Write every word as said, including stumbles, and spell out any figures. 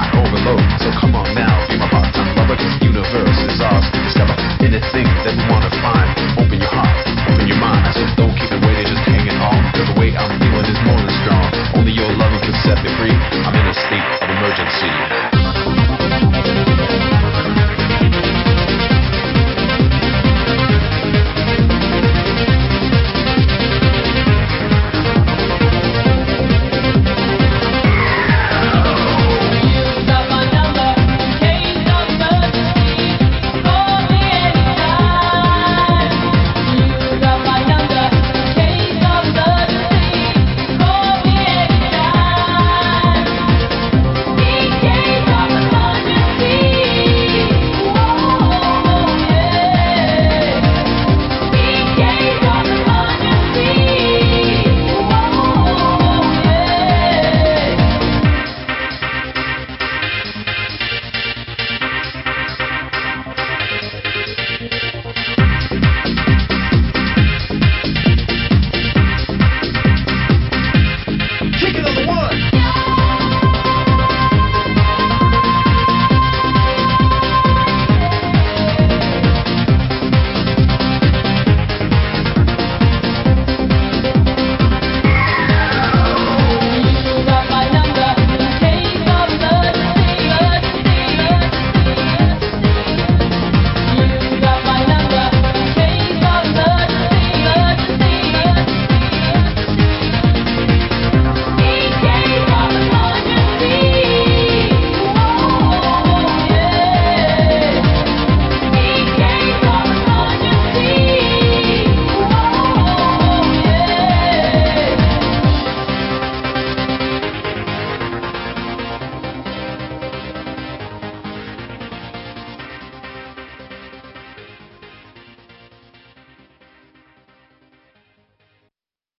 not overload. So come on now, be my part-time lover. This universe is ours to discover. Anything that we wanna find. Open your heart, open your mind. So don't keep it waiting, just hang it on. Cause the way I'm feeling is more than strong. Only your loving can set me free. I'm in a state of emergency.